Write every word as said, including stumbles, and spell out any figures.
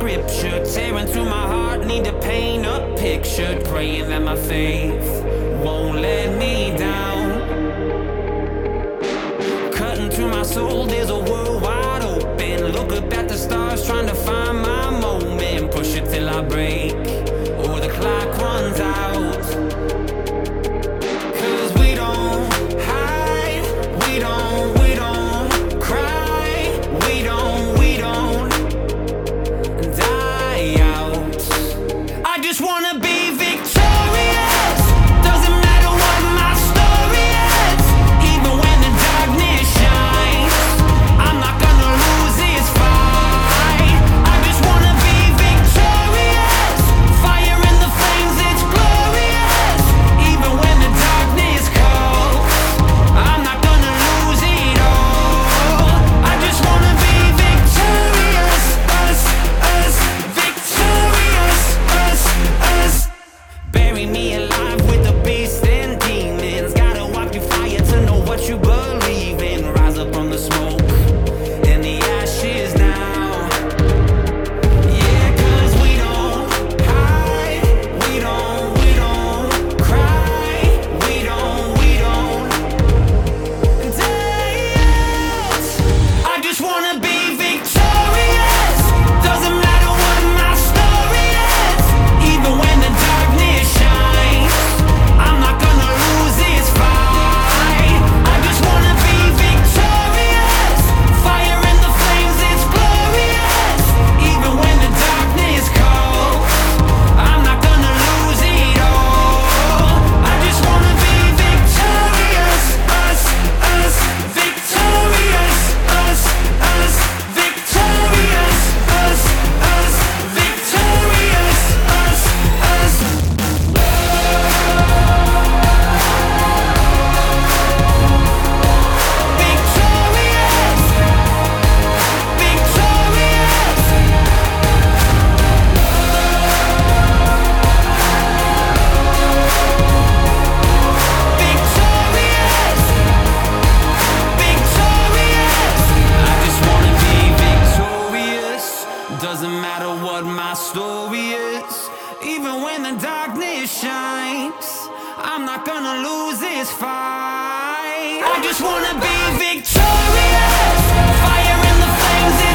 scripture, tearing through my heart, need to paint a picture, praying that my faith won't let me down. Cutting through my soul, there's a world wide open. Look up at the stars, trying to find my moment. Push it till I break, or the clock runs out. Cause we don't hide, we don't, we don't cry, we don't, we don't die out. I just wanna be victorious. Doesn't matter what my story is. Even when the darkness shines, I'm not gonna lose this fight. I just wanna be victorious. Fire in the flames, it's glorious. Even when the darkness calls, I'm not gonna lose it all. I just wanna be victorious. Us, us, victorious. Us, us. Bury me alive with the beast and demons. Gotta walk through fire to know what you believe in. Rise up from the smoke and the ashes now. Yeah, cause we don't hide, we don't, we don't cry, we don't, we don't die out. I just wanna be victorious. Doesn't matter what my story is. Even when the darkness shines, I'm not gonna lose this fight. I just wanna be victorious. Fire in the flames, it's glorious. Even when the darkness calls, I'm not gonna lose it all. I just wanna be victorious. Us, us, victorious. Us, us, victorious. Us, us, victorious. Us, us. Victorious, victorious. Victorious, victorious. I just wanna be victorious. Doesn't matter what my story is. Even when the darkness shines, I'm not gonna lose this fight. I just wanna be victorious. Fire in the flames.